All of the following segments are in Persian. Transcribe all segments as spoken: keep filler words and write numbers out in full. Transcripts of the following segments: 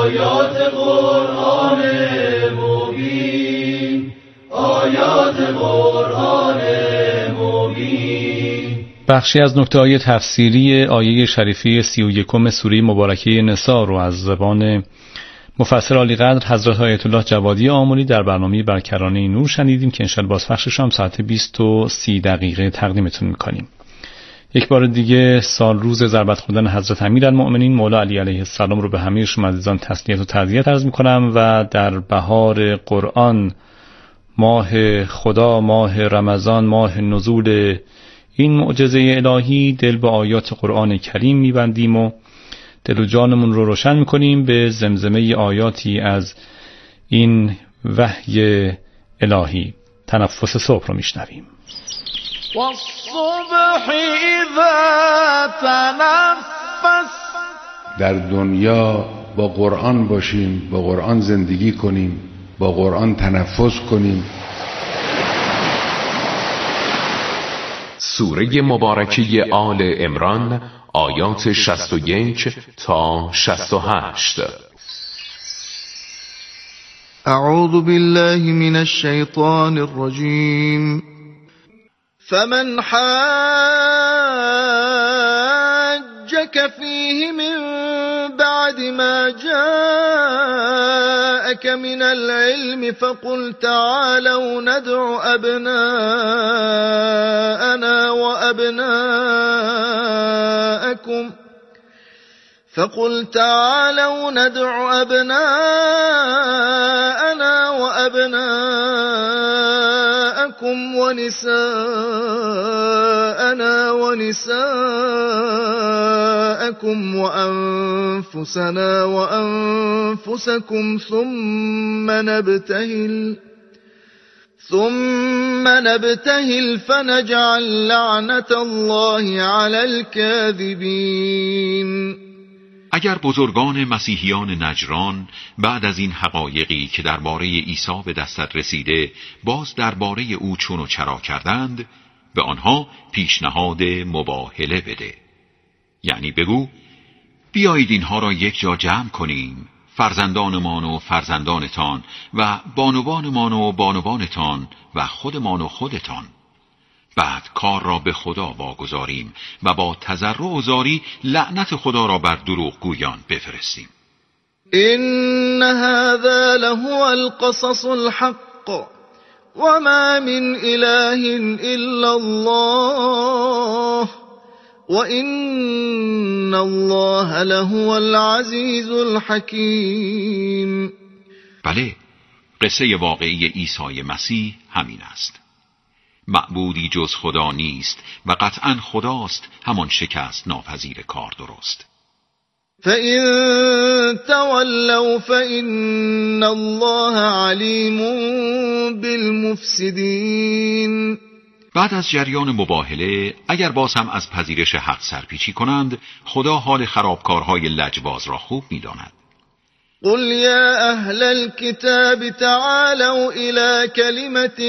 آیات قرآن مبین، آیات قرآن مبین. بخشی از نکته‌های تفسیری آیه شریفه سی و یکم سوره مبارکه نساء رو از زبان مفسر عالی قدر حضرت آیت الله جوادی آملی در برنامه برکرانه نور شنیدیم که انشاءالله بازپخشش هم ساعت بیست و سی دقیقه تقدیمتون میکنیم. یک بار دیگه سال روز ضربت خوردن حضرت امیرالمؤمنین مولا علی علیه السلام رو به همه شما عزیزان تسلیت و تعزیت عرض میکنم و در بهار قرآن، ماه خدا، ماه رمضان، ماه نزول این معجزه الهی، دل به آیات قرآن کریم میبندیم و دل و جانمون رو روشن میکنیم به زمزمه آیاتی از این وحی الهی. تنفس صبح رو میشنویم. والصبح اذا تنفس. در دنیا با قرآن باشیم، با قرآن زندگی کنیم، با قرآن تنفس کنیم. سوره مبارکه آل عمران آیات شصت و یک تا شصت و هشت. اعوذ بالله من الشیطان الرجیم. فمن حاجك فيه من بعد ما جاءك من العلم فقل تعالوا ندع أبناءنا وأبناءكم فقل تعالوا ندع أبناءنا وأبناءكم ونساءنا ونساءكم وأنفسنا وأنفسكم ثم نبتهل ثم نبتهل فنجعل لعنة الله على الكاذبين. اگر بزرگان مسیحیان نجران بعد از این حقایقی که درباره عیسی به دستت رسیده باز درباره او چون و چرا کردند، به آنها پیشنهاد مباهله بده. یعنی بگو بیایید اینها را یک جا جمع کنیم، فرزندانمان و فرزندانتان و بانوانمان و بانوانتان و خودمان و خودتان. بعد کار را به خدا واگذاریم و با تضرع و زاری لعنت خدا را بر دروغگویان بفرستیم. ان هذا لهو القصص الحق وما من اله الا الله وان الله لهو العزیز الحکیم. بله، قصه واقعی عیسی مسیح همین است. معبودی جز خدا نیست و قطعا خداست همان شکست ناپذیر کار درست. فَإِن تَوَلَّوْا فَإِنَّ اللَّهَ عَلِيمٌ بِالْمُفْسِدِينَ. بعد از جریان مباهله اگر باز هم از پذیرش حق سرپیچی کنند، خدا حال خرابکارهای لجباز را خوب می‌داند. قل يا أهل الكتاب تعالوا إلى كلمة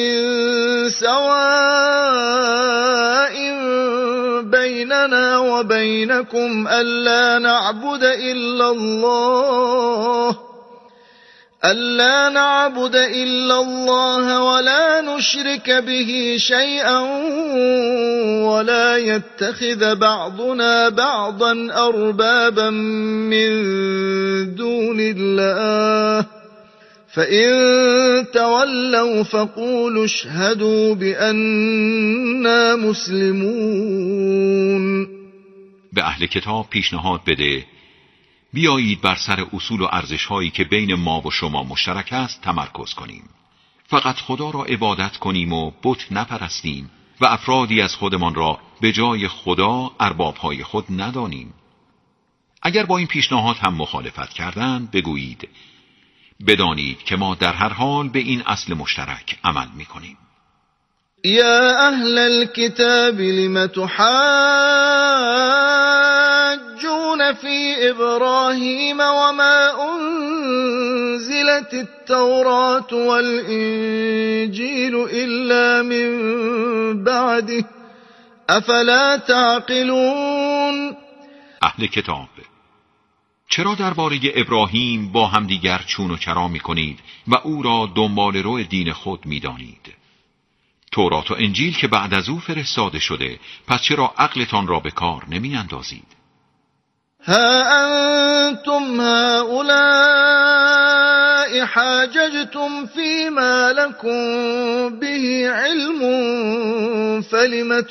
سواء بيننا وبينكم ألا نعبد إلا الله ألا نعبد إلا الله ولا نشرك به شيئا ولا يتخذ بعضنا بعضا أربابا من دون الله فإن تولوا فقولوا اشهدوا بأننا مسلمون. به اهل کتاب پیشنهاد بده بیایید بر سر اصول و ارزش‌هایی که بین ما و شما مشترک است تمرکز کنیم. فقط خدا را عبادت کنیم و بت نپرستیم و افرادی از خودمان را به جای خدا ارباب‌های خود ندانیم. اگر با این پیشنهاد هم مخالفت کردند بگویید بدانید که ما در هر حال به این اصل مشترک عمل می‌کنیم. یا اهل الكتاب لم تحاجون فی ابراهیم وما انزلت التوراة والانجیل الا من بعده افلا تعقلون. اهل کتاب، چرا درباره ابراهیم با همدیگر چون و چرا می‌کنید و او را دنبال رو دین خود می‌دانید؟ تورات و انجیل که بعد از او فرستاده شده، پس چرا عقلتان را به کار نمی‌اندازید؟ ها انتم هؤلاء حاججتم فيما لكم به علم فلم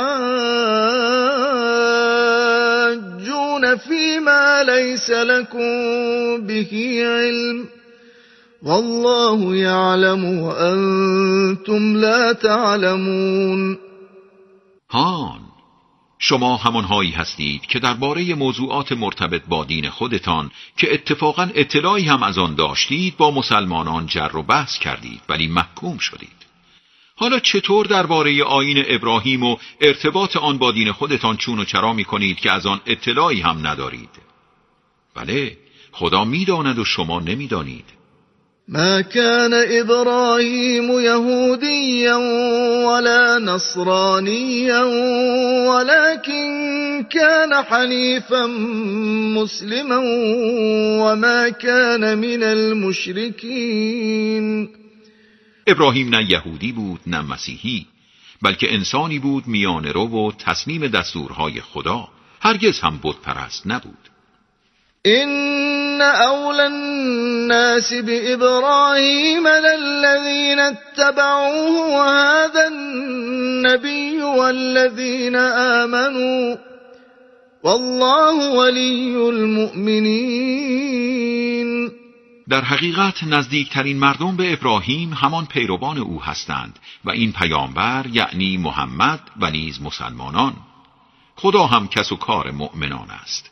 تحاجون فيما ليس لكم به علم والله يعلم وأنتم لا تعلمون. هان، شما همانهایی هستید که درباره موضوعات مرتبط با دین خودتان که اتفاقا اطلاعی هم از آن داشتید با مسلمانان جر و بحث کردید ولی محکوم شدید. حالا چطور درباره آیین ابراهیم و ارتباط آن با دین خودتان چون و چرا می کنید که از آن اطلاعی هم ندارید؟ بله، خدا میداند و شما نمیدانید. ما كان إبراهيم يهوديا ولا نصرانيا ولكن كان حنيفا مسلما وما كان من المشركين. ابراهیم نه یهودی بود نه مسیحی، بلکه انسانی بود میانه رو و تسلیم دستورهای خدا، هرگز هم بت پرست نبود. إن أولى الناس بإبراهيم للذين اتبعوه وهذا النبي والذين آمنوا والله ولي المؤمنين. در حقیقت نزدیکترین مردم به ابراهیم همان پیروان او هستند و این پیامبر یعنی محمد و نیز مسلمانان. خدا هم کس و کار مؤمنان است.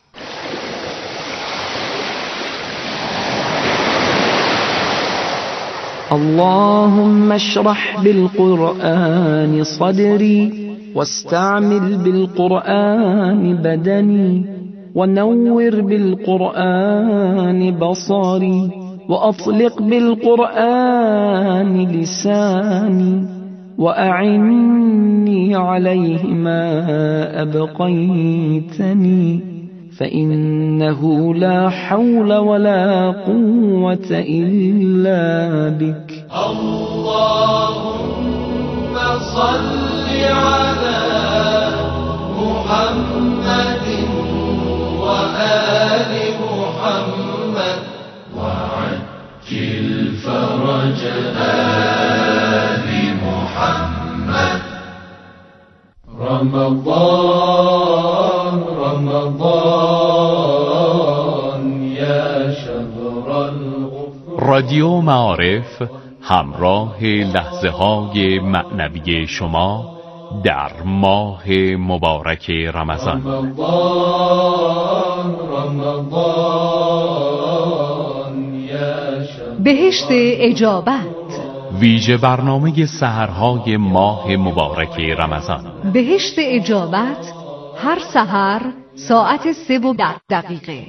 اللهم اشرح بالقرآن صدري واستعمل بالقرآن بدني ونور بالقرآن بصري وأطلق بالقرآن لساني وأعني عليه ما أبقيتني فإنه لا حول ولا قوة إلا بك. اللهم صل على محمد وآل محمد وعجل فرج آل محمد. رمضان رمضان یا شهر الغفران. رادیو معارف همراه لحظه های معنوی شما در ماه مبارک رمضان. رمضان رمضان یا شهر بهشت اجابت، ویژه برنامه سحرهای ماه مبارک رمضان. بهشت اجابت هر سحر ساعت سه و ده دقیقه.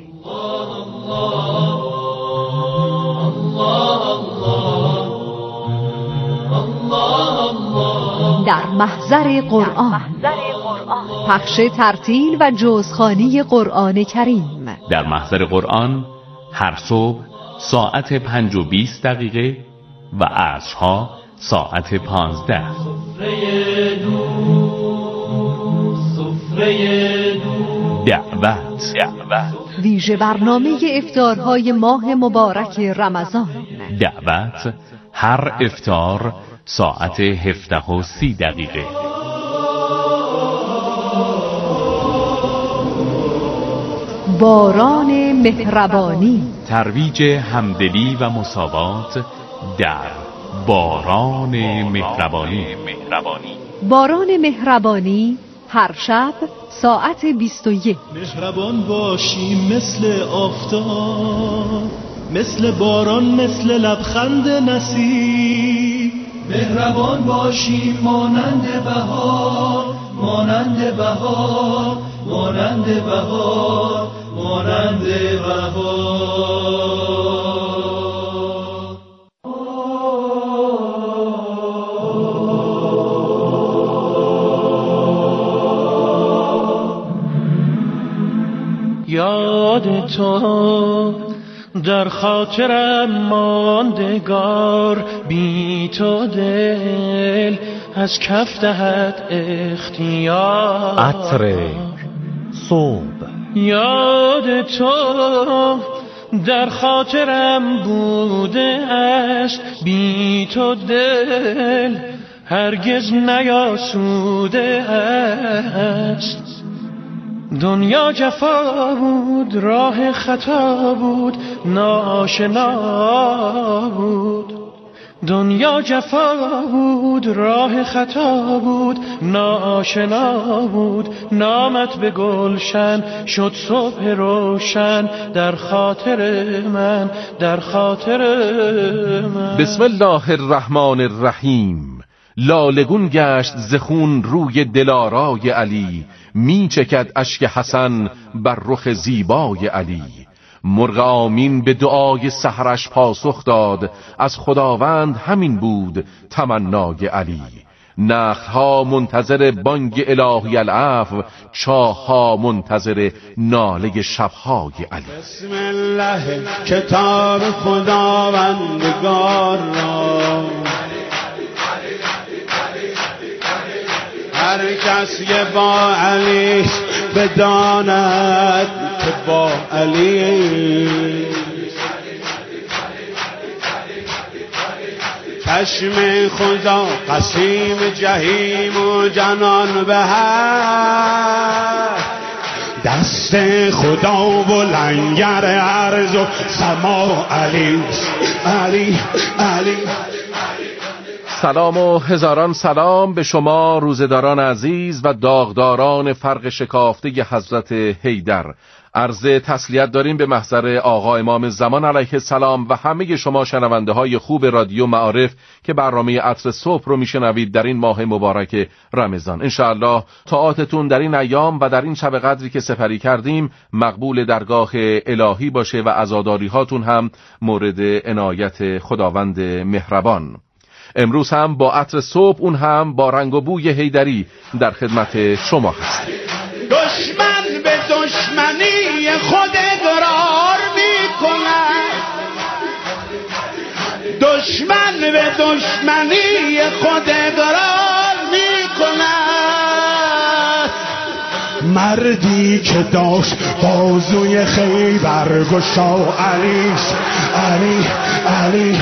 در محضر قرآن، پخش ترتیل و جزخوانی قرآن کریم. در محضر قرآن هر صبح ساعت پنج و بیست دقیقه و عصرها ساعت پانزده. دعوت ویژه برنامه افطارهای ماه مبارک رمضان. دعوت هر افطار ساعت هفده و سی دقیقه. باران مهربانی، ترویج همدلی و مساوات در باران مهربانی. باران مهربانی هر شب ساعت بیست و یک. مهربان باشیم مثل آفتاب، مثل باران، مثل لبخند نسیم. مهربان باشیم مانند بهار، مانند بهار، مانند بهار، مانند بهار. یاد تو در خاطرم ماندگار، بی تو دل از کف دهد اختیار. عطر صبح یاد تو در خاطرم بوده است، بی تو دل هرگز نیاسوده است. دنیا جفا بود، راه خطا بود، ناشنا بود. دنیا جفا بود، راه خطا بود، ناشنا بود. نامت به گلشن شد صبح روشن، در خاطر من، در خاطر من. بسم الله الرحمن الرحیم. لالگون گشت زخون روی دلارای علی، می چکد اشک حسن بر رخ زیبای علی. مرغ آمین به دعای سحرش پاسخ داد، از خداوند همین بود تمنای علی. نخلها منتظر بانگ الهی العفو، چاهها منتظر ناله شبهای علی. بسم الله کتاب خداوندگار را، هر کس که با علی بداند که با علی. چشم خدا قسیم جهیم و جنان به هر، دست خدا و لنگر عرض و سما علی علی علی. سلام و هزاران سلام به شما روزداران عزیز و داغداران فرق شکافته حضرت حیدر. عرض تسلیت داریم به محضر آقا امام زمان علیه السلام و همه شما شنونده های خوب رادیو معارف که برنامه عطر صبح رو میشنوید در این ماه مبارک رمضان. انشاءالله طاعاتتون در این ایام و در این شب قدری که سپری کردیم مقبول درگاه الهی باشه و عزاداری هاتون هم مورد عنایت خداوند مهربان. امروز هم با عطر صبح، اون هم با رنگ و بوی حیدری در خدمت شما هستیم. دشمن به دشمنی خود اقرار می‌کند، دشمن به دشمنی خود اقرار می‌کند. مردی که داشت بازوی خیبر گشا علی علی علی.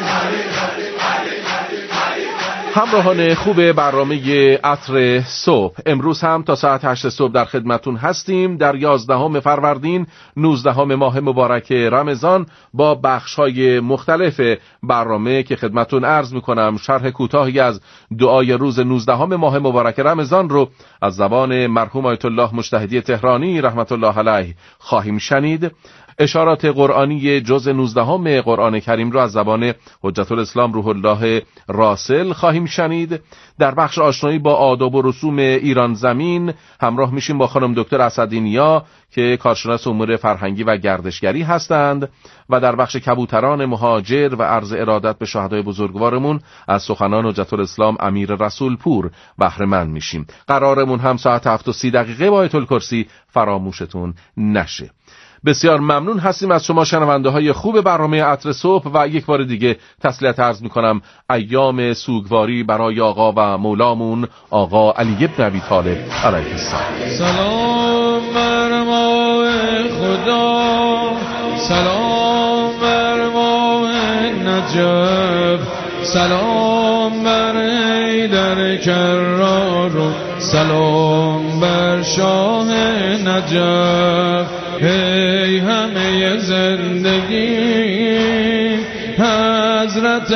همراهان خوب برنامه عطر صبح، امروز هم تا ساعت هشت صبح در خدمتون هستیم در یازدهم فروردین نوزدهم ماه مبارک رمضان با بخش‌های مختلف برنامه که خدمتون عرض می‌کنم. شرح کوتاهی از دعای روز نوزدهم ماه مبارک رمضان رو از زبان مرحوم آیت الله مجتهدی تهرانی رحمت الله علیه خواهیم شنید. اشارات قرآنی جز نوزدهم قرآن کریم را از زبان حجت الاسلام روح الله راسل خواهیم شنید. در بخش آشنایی با آداب و رسوم ایران زمین همراه میشیم با خانم دکتر اسدی‌نیا که کارشناس امور فرهنگی و گردشگری هستند و در بخش کبوتران مهاجر و عرض ارادت به شهدای بزرگوارمون از سخنان حجت الاسلام امیر رسول پور بهره مند میشیم. قرارمون هم ساعت هفت و سی دقیقه با آیت الکرسی فراموشتون نشه. بسیار ممنون هستیم از شما شنونده های خوب برنامه عطر صبح و یک بار دیگه تسلیت عرض میکنم ایام سوگواری برای آقا و مولامون آقا علی بن ابی طالب علیه السلام. سلام بر ماه خدا، سلام بر ماه نجف، سلام بر حیدر کرار و سلام بر شاه نجف. ای همه زندگی حضرت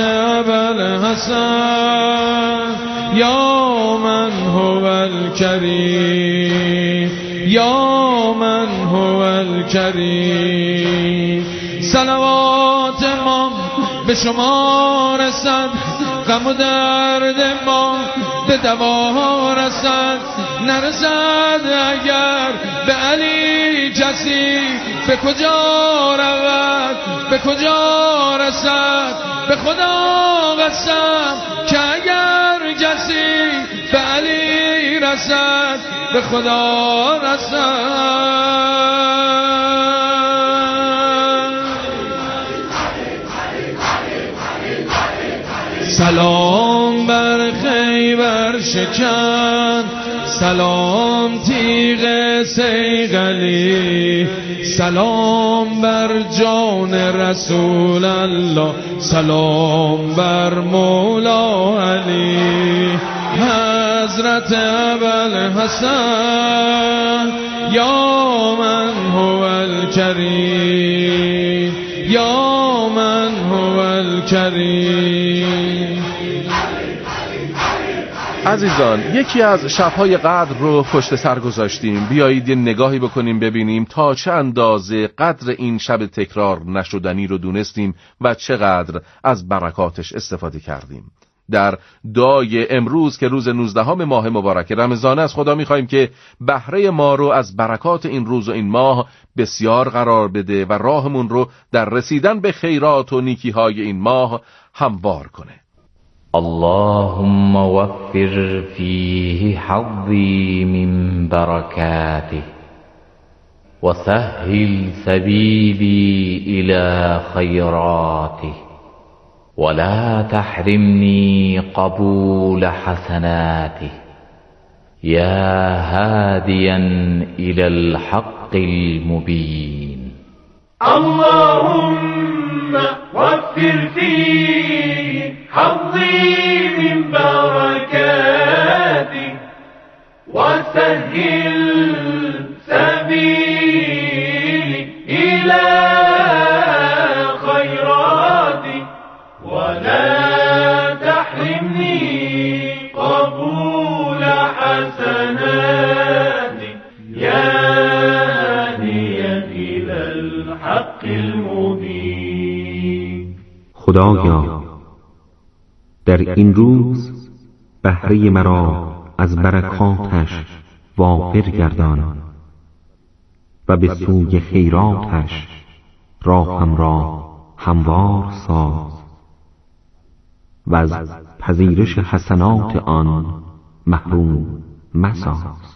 ابوالحسن، یا من هو الکریم، یا من هو الکریم. صلوات ما به شما رسد، غم و درد ما به دوا رسد. نرسد اگر به علی کسی، به کجا رود، به کجا رسد. به خدا قسم که اگر کسی به علی رسد، به خدا رسد. سلام بر خیبر شکن، سلام تیغ صیقلی، سلام بر جان رسول الله، سلام بر مولا علی. حضرت ابوالحسن یا من هو الکریم، یا من هو الکریم. عزیزان، یکی از شب‌های قدر رو پشت سر گذاشتیم. بیایید یه نگاهی بکنیم ببینیم تا چه اندازه قدر این شب تکرار نشدنی رو دونستیم و چقدر از برکاتش استفاده کردیم. در دعای امروز که روز نوزدهم ماه مبارک رمضان از خدا می‌خوایم که بهره ما رو از برکات این روز و این ماه بسیار قرار بده و راهمون رو در رسیدن به خیرات و نیکی‌های این ماه هموار کنه. اللهم وفر فيه حظي من بركاته وسهل سبيلي إلى خيراته ولا تحرمني قبول حسناته يا هاديا إلى الحق المبين. اللهم وفر فيه حظي من بركاتك وسهل سبيلي إلى خيراتك ولا تحرمني قبول حسناتك يا هاديا إلى الحق المبين. خدایا در این روز بهره مرا از برکاتش وافر گردان و به سوی خیراتش راهم را هموار ساز و از پذیرش حسنات آن محروم مساز.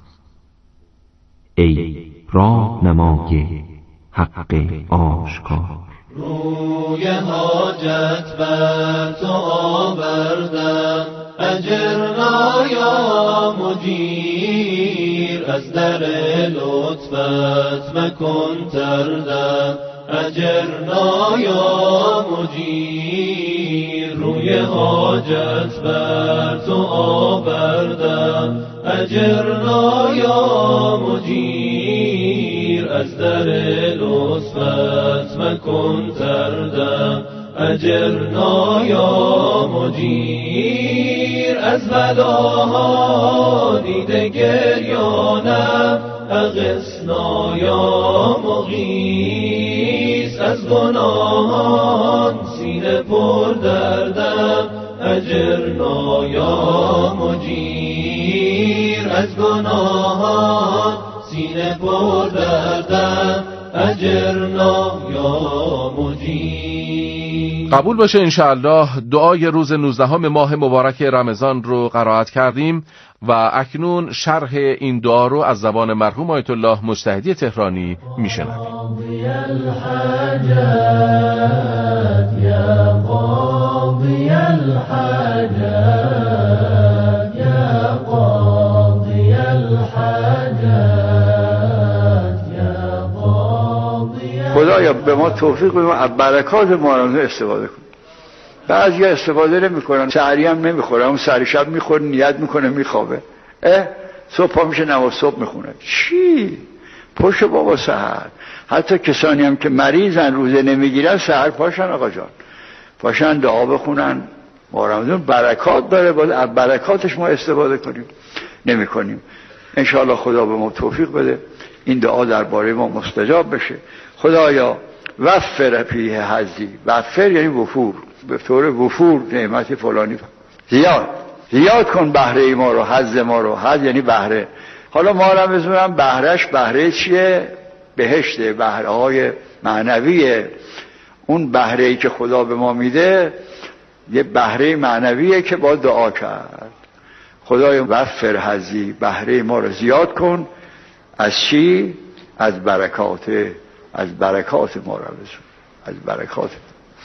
ای راهنمای حق آشکار، روی حاجت بر تو آوردم، اجرنا یا مجیر، از در لطفت مکن تردم، اجرنا یا مجیر. روی حاجت بر تو آوردم، اجرنا یا مجیر، از در لطفت مکن تردم، اجرنا یا مجیر. از بلاها دیده گریانم، اغثنا یا مغیث. از گناهان سینه پر دردم، اجرنا یا مجیر. از گناهان سینه پر دردم، اجرنا یا مجیر. قبول باشه انشاءالله. دعای روز نوزدهم ماه مبارک رمضان رو قرائت کردیم و اکنون شرح این دعا رو از زبان مرحوم آیت الله مجتهدی تهرانی میشنویم. قاضی الحاجات یا قاضی الحاجات یا قاضی الحاجات یا قاضی. خدایا به ما توفیق بده از برکات مارانه استفاده کن. بعضی استفاده نمی‌کنن، سحری هم نمی‌خورن، اون سحری شب می‌خوره، نیت می‌کنه میخوابه، اه صبح پا میشه نماز صبح میخونه. چی؟ پشت بابا سحر. حتی کسانی هم که مریضن روزه نمیگیرن سحر پاشن آقا جان، پاشن دعا بخونن. ما رمضان برکات داره، باید از برکاتش ما استفاده کنیم، نمی‌کنیم. ان شاءالله خدا به ما توفیق بده این دعا درباره ما مستجاب بشه. خدایا وفر فیه حظی، وفر یعنی وفور، به طور وفور نعمت فلانی زیاد زیاد کن بهره ما رو، حظ ما رو. حظ یعنی بهره. حالا ما رو بزنم بهرهش بهره چیه؟ بهشته، بهره های معنویه. اون بهره‌ای که خدا به ما میده یه بهره معنویه که با دعا کرد. خدایا وفر حظی، بهره ما رو زیاد کن. از چی؟ از برکات، از برکات ما رو بزن، از برکات.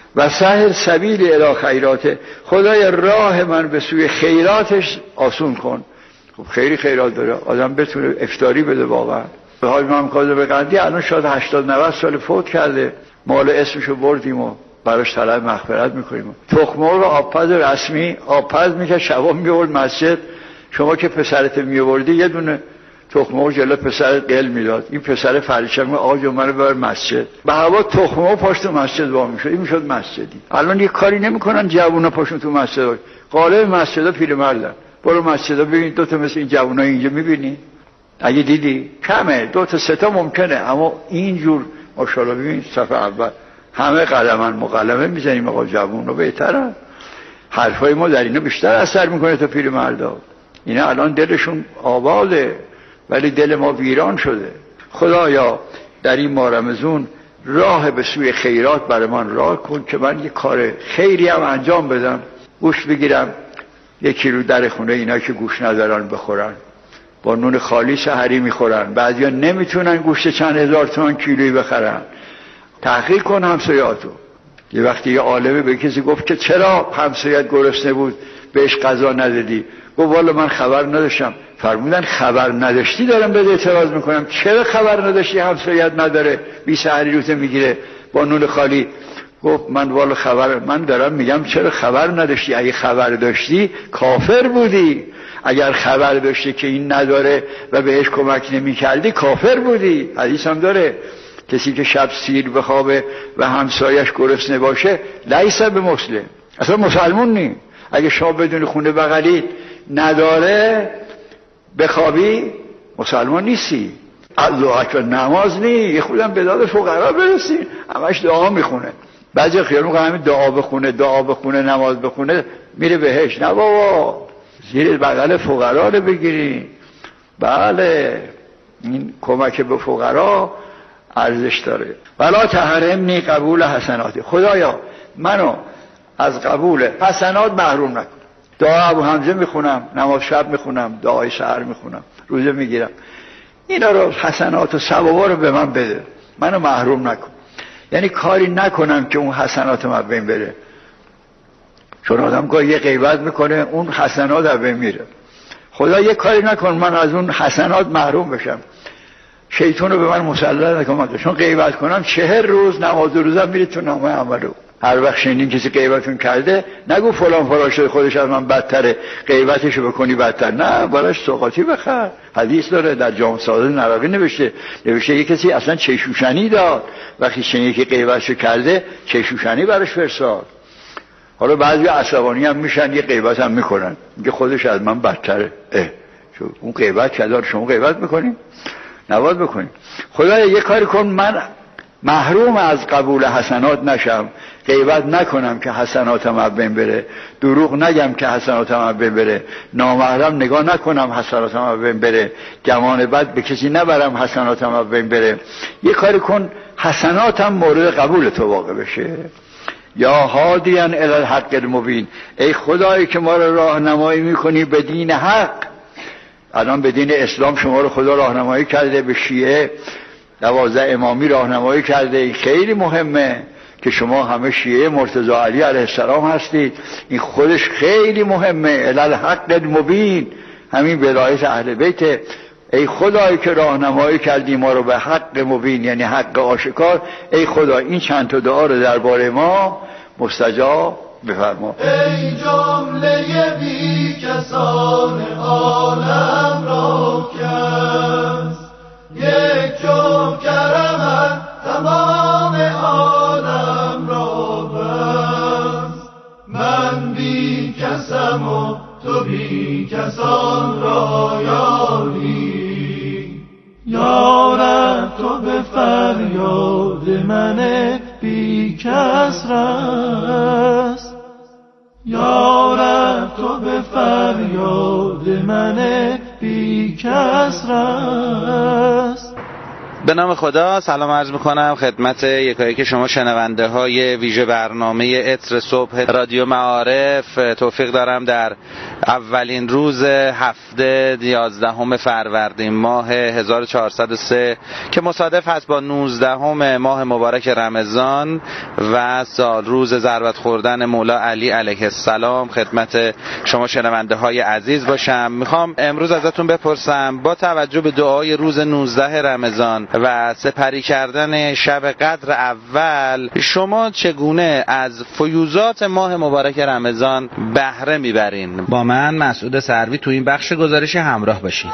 و سهل سبیل الی خیراته، خدای راه من به سوی خیراتش آسون کن. خب خیلی خیرات داره، آدم بتونه افطاری بده. واقعا به حال امام کاظم قندی الان شاید هشتاد نود سال فوت کرده، مال اسمشو بردیم و براش طلب مغفرت میکنیم. تخم مرغ آبپز رسمی آبپز میکرد، شبا میورد مسجد. شما که پسرت میوردی یه دونه تخم مرغ جلو پسرت قل میداد، این پسر فریشه میگه آقا جو منو ببر مسجد. به هوا تخم مرغ پشت مسجد وا میشد، این میشد مسجدی. الان یه کاری نمیکنن جوونا پاشون تو مسجد، غالب مسجدا پیرمردن. برو مسجدا ببین دو تا مثل این جوونا اینجا میبینی؟ اگه دیدی کمه، دو تا سه تا ممکنه، اما اینجور ماشاءالله ببین صف اول همه قلمن مقلمه میزنیم. آقا جوونا بهتره، حرفای ما در اینا بیشتر اثر میکنه تا پیرمردا. اینا الان دلشون آباده ولی دل ما ویران شده. خدایا در این ماه رمضان راه به سوی خیرات برای من راه کن که من یه کار خیری هم انجام بدم، گوشت بگیرم یک کیلو در خونه اینا که گوشت ندارن بخورن، با نون خالی سحری میخورن. بعضیا نمیتونن گوشت چند هزار تومان کیلویی بخرن. تحقیق کن همسایه‌اتو. یه وقتی یه عالمه به کسی گفت که چرا همسایه‌ات گرسنه بود بهش غذا ندادی؟ گفت والا من خبر نداشتم. فرمودن خبر نداشتی دارم بهت اعتراض میکنم. چرا خبر نداشتی همسایه‌ات نداره بی سحری روزه میگیره با نون خالی؟ گفت من والا خبر من دارم میگم چرا خبر نداشتی؟ اگه خبر داشتی کافر بودی، اگر خبر داشتی که این نداره و بهش کمک نمیکردی کافر بودی. حدیث هم داره کسی که شب سیر بخوابه و همسایش گرسنه باشه لیس به مسلم، اصلا مسلمون نی. اگه شما بدون خونه بغلی نداره بخوابی مسلمان نیستی. الله اکبر نماز نی، یه خودم به داد فقرا برسیم، همش دعا میخونه. بعضی خیال میکنه همین دعا بخونه دعا بخونه نماز بخونه میره بهش. نه بابا، زیر بغل فقرا رو بگیری. بله این کمک به فقرا ارزش داره. ولا تحرمنی قبول حسناتی، خدایا منو از قبول حسنات محروم نکن. دعا ابو حمزه میخونم، نماز شب میخونم، دعای سحر میخونم، روزه میگیرم، اینا رو حسنات و ثوابا رو به من بده، منو محروم نکن. یعنی کاری نکنم که اون حسنات من بین بره. چون آدم گاهی یه غیبت میکنه اون حسنات از بین میره. خدا یه کاری نکن من از اون حسنات محروم بشم. شیطان رو به من مسلط نکن، چون غیبت کنم چهر روز نماز و روزم میره تو نامه عملو. هر وقت شنیدین کسی غیبتون کرده نگو فلان فلان شده خودش از من بدتره غیبتشو بکنی بدتر، نه براش سوغاتی بخر. حدیث داره در جام ساده نراقی نوشته نوشته یه کسی اصلا چشوشنی داد، وقتی شنید که غیبتشو کرده چشوشنی براش فرستاد. حالا بعضی عصبانی هم میشن یه غیبت هم میکنن، میگه خودش از من بدتره. اه چون اون غیبت کرده شما غیبت میکنین؟ نباید بکنین. خدایا یه کاری کن من محروم از قبول حسنات نشم، غیبت نکنم که حسناتم از بین بره، دروغ نگم که حسناتم از بین بره، نامحرم نگاه نکنم حسناتم از بین بره، گمان بد به کسی نبرم حسناتم از بین بره. یه کاری کن حسناتم مورد قبول تو واقع بشه. یا هادیاً الی الحق المبین، ای خدایی که ما رو راهنمایی میکنی به دین حق. الان به دین اسلام شما رو خدا راهنمایی کرده، به شیعه دوازده امامی راهنمایی کرده. این خیلی مهمه که شما همه شیعه مرتضی علی علیه السلام هستید. این خودش خیلی مهمه. الی الحق المبین، همین ولایت اهل بیت. ای خدایی که راهنمایی کردی ما رو به حق مبین، یعنی حق آشکار. ای خدا این چند تا دعا رو درباره ما مستجاب بفرما. ای جمله بی کسان عالم را کس، یک جو کرمت تمام عالم را بس. من بی کسم و تو بی کسان را یاری، یارب تو به فریاد من بی کس رس، یارب تو به فریاد من بی کس رس. به نام خدا سلام عرض میکنم خدمت یکایک شما شنونده های ویژه برنامه عطر صبح رادیو معارف. توفیق دارم در اولین روز هفته یازدهم فروردین ماه هزار و چهارصد و سه که مصادف هست با نوزدهم ماه مبارک رمضان و سال روز ضربت خوردن مولا علی علیه السلام خدمت شما شنونده های عزیز باشم. میخوام امروز ازتون بپرسم با توجه به دعای روز نوزده رمضان و سپری کردن شب قدر اول شما چگونه از فیوضات ماه مبارک رمضان بهره میبرین؟ با من مسعود سروی تو این بخش گزارش همراه باشین.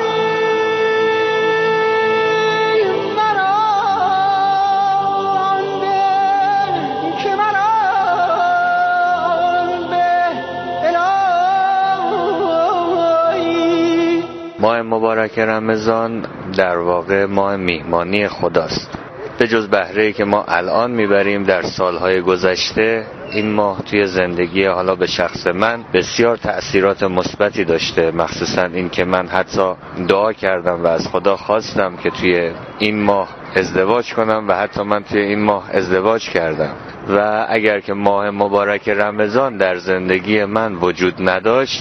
ماه مبارک رمضان در واقع ماه میهمانی خداست. به جز بهره‌ای که ما الان میبریم در سالهای گذشته، این ماه توی زندگی حالا به شخص من بسیار تأثیرات مثبتی داشته، مخصوصا این که من حتی دعا کردم و از خدا خواستم که توی این ماه ازدواج کنم و حتی من توی این ماه ازدواج کردم. و اگر که ماه مبارک رمضان در زندگی من وجود نداشت،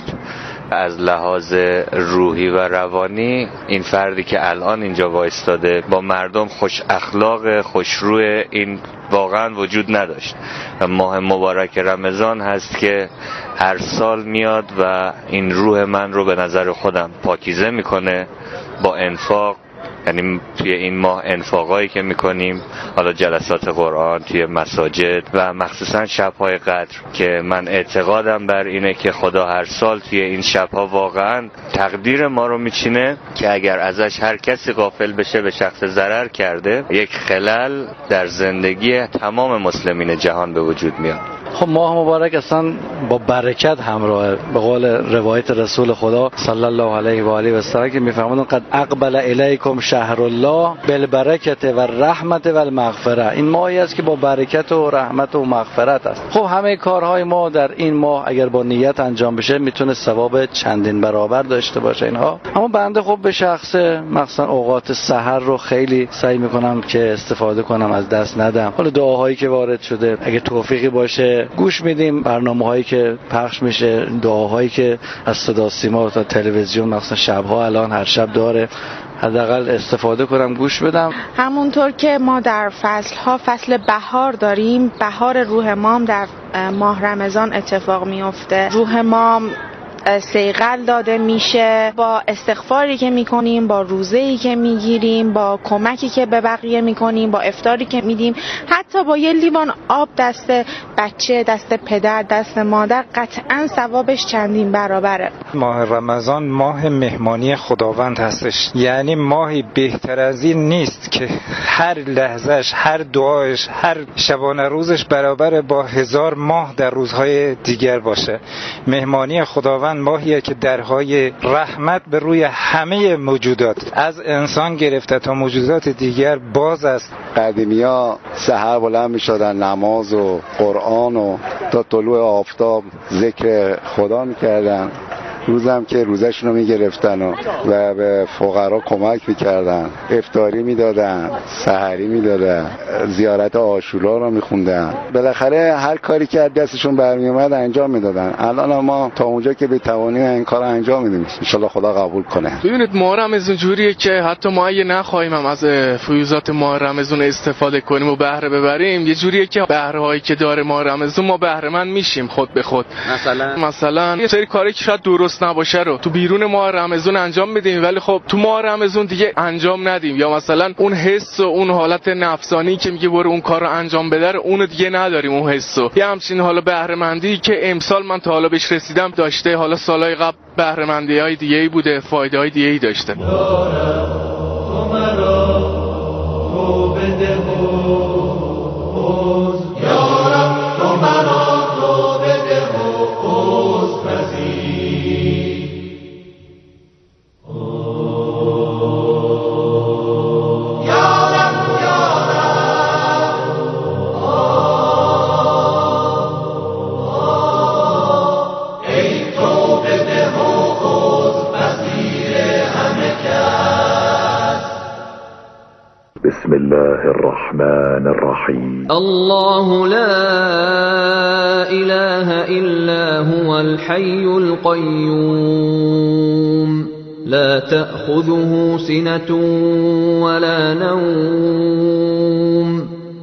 از لحاظ روحی و روانی این فردی که الان اینجا وایستاده با مردم خوش اخلاق خوشروی این واقعا وجود نداشت. و ماه مبارک رمضان هست که هر سال میاد و این روح من رو به نظر خودم پاکیزه میکنه با انفاق. یعنی توی این ماه انفاقایی که میکنیم، حالا جلسات قرآن توی مساجد و مخصوصا شب‌های قدر که من اعتقادم بر اینه که خدا هر سال توی این شب‌ها واقعا تقدیر ما رو میچینه که اگر ازش هر کسی غافل بشه به شخص ضرر کرده، یک خلل در زندگی تمام مسلمین جهان به وجود میاد. خب ماه مبارک اصلا با برکت همراهه. به قول روایت رسول خدا صلی الله علیه و آله و سلم که میفرمایند قد اقبل الیکم شهر الله بالبرکت و الرحمت و المغفره. این ماهی است که با برکت و رحمت و مغفرت است. خب همه کارهای ما در این ماه اگر با نیت انجام بشه میتونه ثواب چندین برابر داشته باشه اینها. اما بنده خب به شخص مثلا اوقات سحر رو خیلی سعی میکنم که استفاده کنم، از دست ندم. حالا دعاهایی که وارد شده اگه توفیقی باشه گوش میدیم، برنامه‌هایی که پخش میشه، دعاهایی که از صدا سیما تا تلویزیون مثلا شب‌ها الان هر شب داره، حداقل استفاده کنم گوش بدم. همونطور که ما در فصل‌ها فصل بهار داریم، بهار روح ما در ماه رمضان اتفاق میفته. روح ما صیقل داده میشه با استغفاری که میکنیم، با روزه‌ای که میگیریم، با کمکی که به بقیه میکنیم، با افطاری که میدیم، حتی با یه لیوان آب دست بچه، دست پدر، دست مادر، قطعاً ثوابش چندین برابره. ماه رمضان ماه مهمانی خداوند هستش، یعنی ماهی بهتر از این نیست که هر لحظهش، هر دعایش، هر شبانه روزش برابر با هزار ماه در روزهای دیگر باشه. مهمانی خداوند ماهیه که درهای رحمت به روی همه موجودات از انسان گرفته تا موجودات دیگر باز است. قدیمیا سحر بلند می شدن، نماز و قرآن و تا طلوع آفتاب ذکر خدا می کردن. روزم که روزشون رو می گرفتن و, و به فقرا کمک می کردن، افطاری می دادن، سحری می دادن، زیارت عاشورا رو می خوندن. بالاخره هر کاری که از دستشون برمی اومد انجام می دادن. الان ما تا اونجا که بتوانیم این کار رو انجام میدیم، ان شاء الله خدا قبول کنه. ببینید ماه رمضان جوریه که حتی ما اگه نخواهیم هم از فیوضات ماه رمضان استفاده کنیم و بهره ببریم، یه جوریه که بهره هایی که داره ماه رمضان ما بهره مند میشیم خود به خود. مثلا مثلا یه سری کاری که شاید درست نباشه رو تو بیرون ماه رمضان انجام میدیم، ولی خب تو ماه رمضان دیگه انجام ندیم، یا مثلا اون حس و اون حالت نفسانی که میگه برو اون کار رو انجام بده اون دیگه نداریم، اون حسو. یه همچین حالا بهره مندی که امسال من تا حالا بهش رسیدم داشته، حالا سالهای قبل بهره مندی های دیگه ای بوده، فایده های دیگه ای داشته. الرحيم. الله لا إله إلا هو الحي القيوم لا تأخذه سنة ولا نوم